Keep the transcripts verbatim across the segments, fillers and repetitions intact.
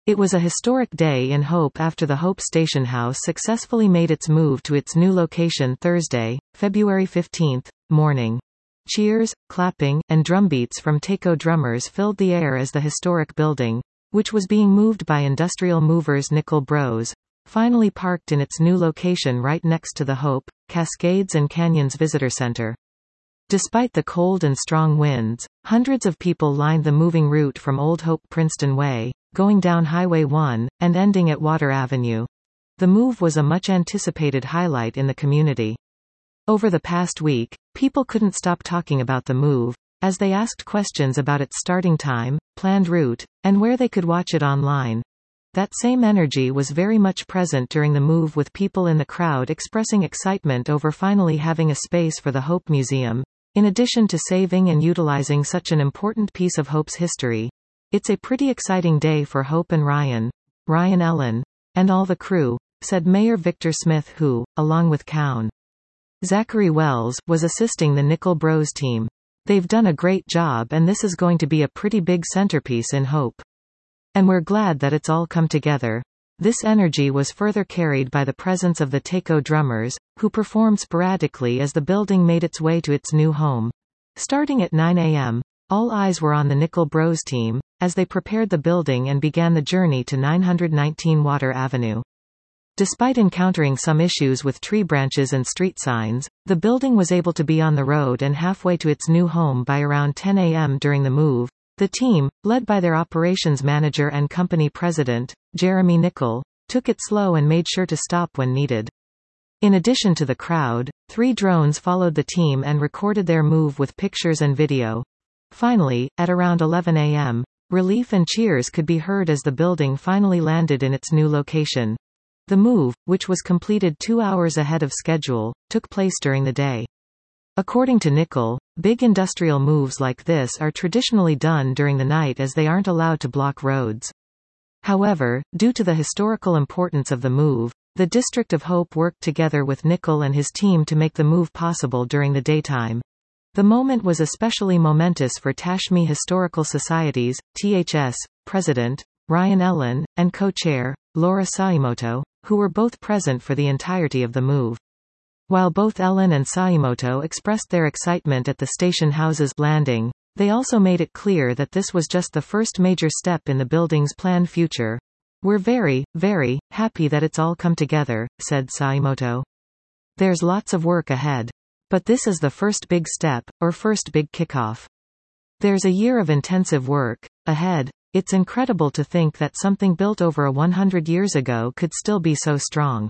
It was a historic day in Hope after the Hope Station House successfully made its move to its new location Thursday, February fifteenth, morning. Cheers, clapping, and drumbeats from taiko drummers filled the air as the historic building, which was being moved by industrial movers Nickel Bros, finally parked in its new location right next to the Hope, Cascades and Canyons Visitor Center. Despite the cold and strong winds, hundreds of people lined the moving route from Old Hope Princeton Way, going down Highway one, and ending at Water Avenue. The move was a much-anticipated highlight in the community. Over the past week, people couldn't stop talking about the move, as they asked questions about its starting time, planned route, and where they could watch it online. That same energy was very much present during the move, with people in the crowd expressing excitement over finally having a space for the Hope Museum. In addition to saving and utilizing such an important piece of Hope's history, it's a pretty exciting day for Hope and Ryan, Ryan Ellen, and all the crew, said Mayor Victor Smith, who, along with Coun. Zachary Wells, was assisting the Nickel Bros team. They've done a great job, and this is going to be a pretty big centerpiece in Hope. And we're glad that it's all come together. This energy was further carried by the presence of the taiko drummers, who performed sporadically as the building made its way to its new home. Starting at nine a m, all eyes were on the Nickel Bros team, as they prepared the building and began the journey to nine nineteen Water Avenue. Despite encountering some issues with tree branches and street signs, the building was able to be on the road and halfway to its new home by around ten a m during the move. The team, led by their operations manager and company president, Jeremy Nickel, took it slow and made sure to stop when needed. In addition to the crowd, three drones followed the team and recorded their move with pictures and video. Finally, at around eleven a m, relief and cheers could be heard as the building finally landed in its new location. The move, which was completed two hours ahead of schedule, took place during the day. According to Nickel, big industrial moves like this are traditionally done during the night as they aren't allowed to block roads. However, due to the historical importance of the move, the District of Hope worked together with Nickel and his team to make the move possible during the daytime. The moment was especially momentous for Tashmi Historical Society's, T H S, president, Ryan Ellen, and co-chair, Laura Saimoto, who were both present for the entirety of the move. While both Ellen and Saimoto expressed their excitement at the station house's landing, they also made it clear that this was just the first major step in the building's planned future. We're very, very, happy that it's all come together, said Saimoto. There's lots of work ahead. But this is the first big step, or first big kickoff. There's a year of intensive work ahead. It's incredible to think that something built over a hundred years ago could still be so strong.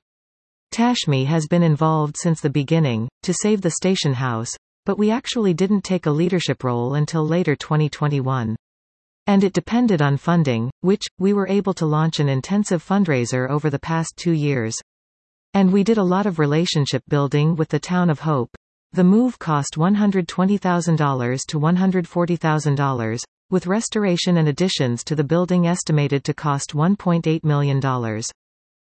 Tashmi has been involved since the beginning, to save the station house, but we actually didn't take a leadership role until later twenty twenty-one. And it depended on funding, which, we were able to launch an intensive fundraiser over the past two years. And we did a lot of relationship building with the town of Hope. The move cost one hundred twenty thousand dollars to one hundred forty thousand dollars, with restoration and additions to the building estimated to cost one point eight million dollars.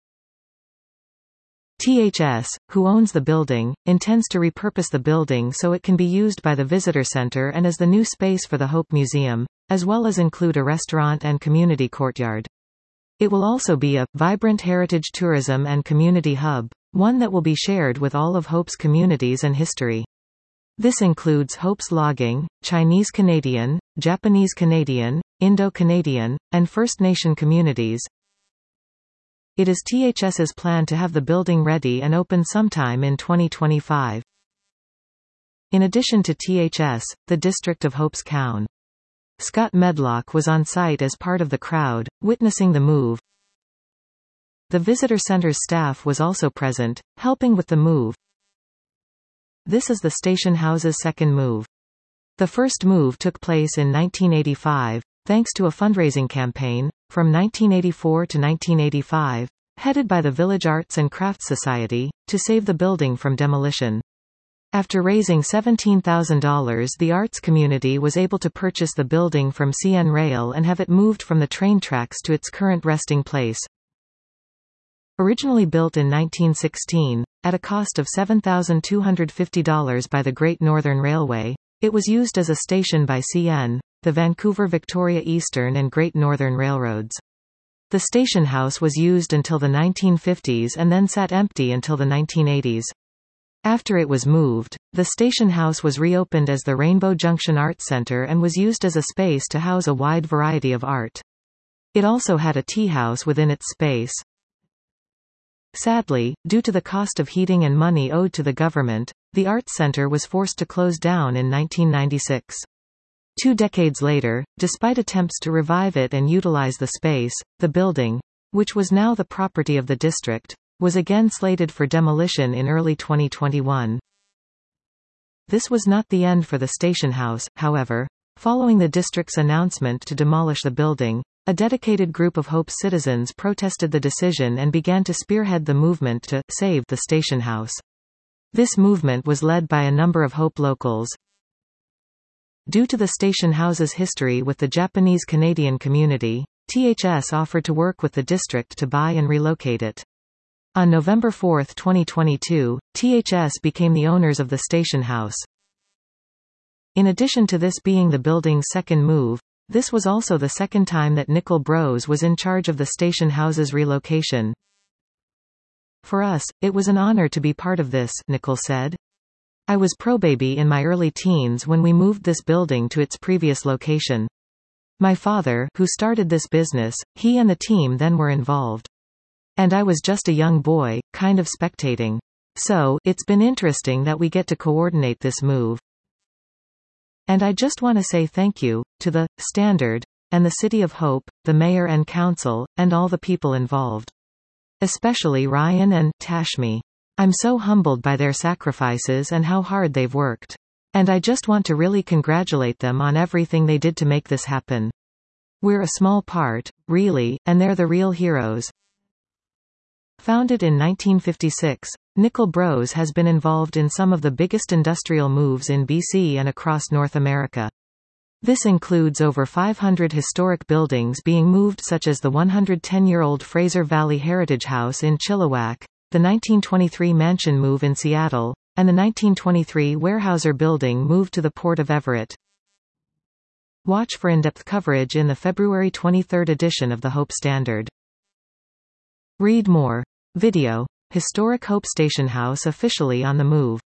T H S, who owns the building, intends to repurpose the building so it can be used by the visitor center and as the new space for the Hope Museum, as well as include a restaurant and community courtyard. It will also be a vibrant heritage tourism and community hub, one that will be shared with all of Hope's communities and history. This includes Hope's logging, Chinese Canadian, Japanese Canadian, Indo-Canadian, and First Nation communities. It is THS's plan to have the building ready and open sometime in twenty twenty-five. In addition to T H S, the District of Hope's Coun. Scott Medlock was on site as part of the crowd, witnessing the move. The visitor center's staff was also present, helping with the move. This is the station house's second move. The first move took place in nineteen eighty-five, thanks to a fundraising campaign, from nineteen eighty-four to nineteen eighty-five, headed by the Village Arts and Crafts Society, to save the building from demolition. After raising seventeen thousand dollars, the arts community was able to purchase the building from C N Rail and have it moved from the train tracks to its current resting place. Originally built in nineteen sixteen, at a cost of seven thousand two hundred fifty dollars by the Great Northern Railway, it was used as a station by C N, the Vancouver Victoria Eastern and Great Northern Railroads. The station house was used until the nineteen fifties and then sat empty until the nineteen eighties. After it was moved, the station house was reopened as the Rainbow Junction Art Center and was used as a space to house a wide variety of art. It also had a tea house within its space. Sadly, due to the cost of heating and money owed to the government, the Arts Center was forced to close down in nineteen ninety-six. Two decades later, despite attempts to revive it and utilize the space, the building, which was now the property of the district, was again slated for demolition in early twenty twenty-one. This was not the end for the station house, however. Following the district's announcement to demolish the building, a dedicated group of Hope citizens protested the decision and began to spearhead the movement to save the station house. This movement was led by a number of Hope locals. Due to the station house's history with the Japanese-Canadian community, T H S offered to work with the district to buy and relocate it. On November fourth twenty twenty-two, T H S became the owners of the station house. In addition to this being the building's second move, this was also the second time that Nickel Bros was in charge of the station house's relocation. "For us, it was an honor to be part of this," Nickel said. "I was pro-baby in my early teens when we moved this building to its previous location. My father, who started this business, he and the team then were involved. And I was just a young boy, kind of spectating. So, it's been interesting that we get to coordinate this move. And I just want to say thank you, to the Standard, and the City of Hope, the Mayor and Council, and all the people involved. Especially Ryan and Tashmi. I'm so humbled by their sacrifices and how hard they've worked. And I just want to really congratulate them on everything they did to make this happen. We're a small part, really, and they're the real heroes." Founded in nineteen fifty-six, Nickel Bros has been involved in some of the biggest industrial moves in B C and across North America. This includes over five hundred historic buildings being moved, such as the one hundred ten year old Fraser Valley Heritage House in Chilliwack, the nineteen twenty-three mansion move in Seattle, and the nineteen twenty-three Weyerhaeuser building moved to the Port of Everett. Watch for in-depth coverage in the February twenty-third edition of the Hope Standard. Read more. Video. Historic Hope Station House officially on the move.